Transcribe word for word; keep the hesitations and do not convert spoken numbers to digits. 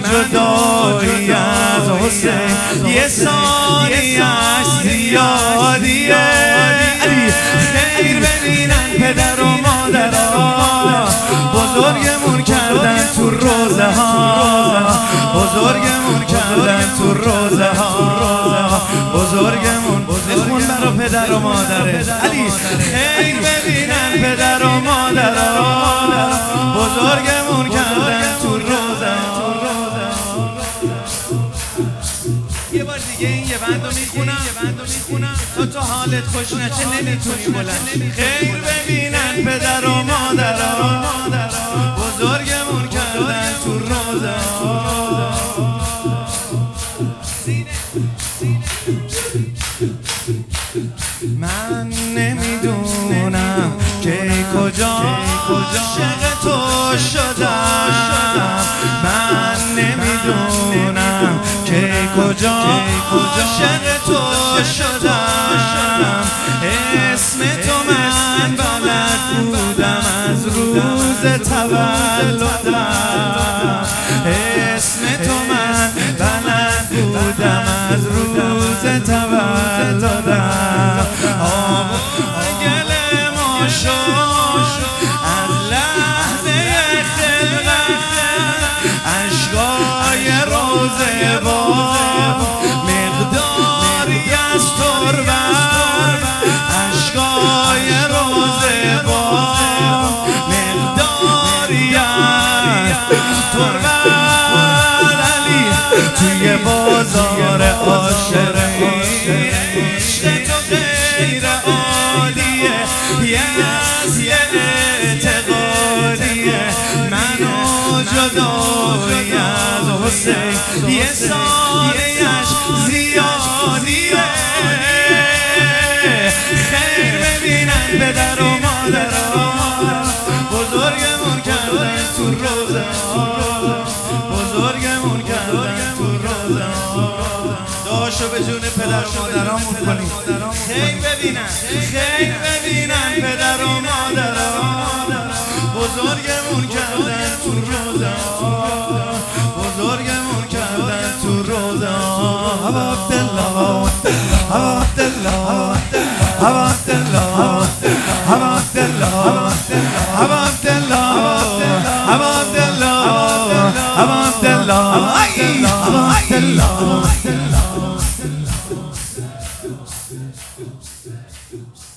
جدایی از حسین یه ثانیه‌اش زیادیه. خیر ببینن پدر و مادرها، بزرگمون کردن تو روزه ها، بزرگمون کردن تو روزه ها، بزرگمون بزرگمون برا پدر و مادره. علی خیر ببینن پدر و مادرها، بزرگمون کردن تو روزه ها. یه بار دیگه این یه بندو میخونم تا تو حالت خوش نشه نمیتونی بلند. خیر ببینن پدر و مادرها، بزرگمون کردن تو روزه ها. من نمیدونم که کجا عاشق تو شدم، من نمیدونم که کجا عاشق تو شدم. اسم تو من بلد بودم از روز تولدم، اسم تو من بلد بودم از روز تولدم. آب گل ما شد از لحظه خلقت، اشکای روزه با مقداری از تربت، اشکای روزه با مقداری از تربت. علی توی بازار عاشقی عشق تو غیر عادیه، یه از یه اعتقادیه. منو جدایی از حسین یه ثانیه‌اش زیادیه. خیر ببینن پدر و مادرها، بزرگمون کردن تو روزه ها، بزرگمون کردن تو روزه ها. دعاشو به جون پدر و مادرامون کنیم. خیر ببینن، خیر ببینن پدر و مادرها، بزرگمون کردن تو روزه ها، بزرگمون کردن تو روزه ها. هوا عبدالله، هوا عبدالله، هوا عبدالله، هوا عبدالله، هوا عبدالله، هوا عبدالله، هوا عبدالله، هوا عبدالله.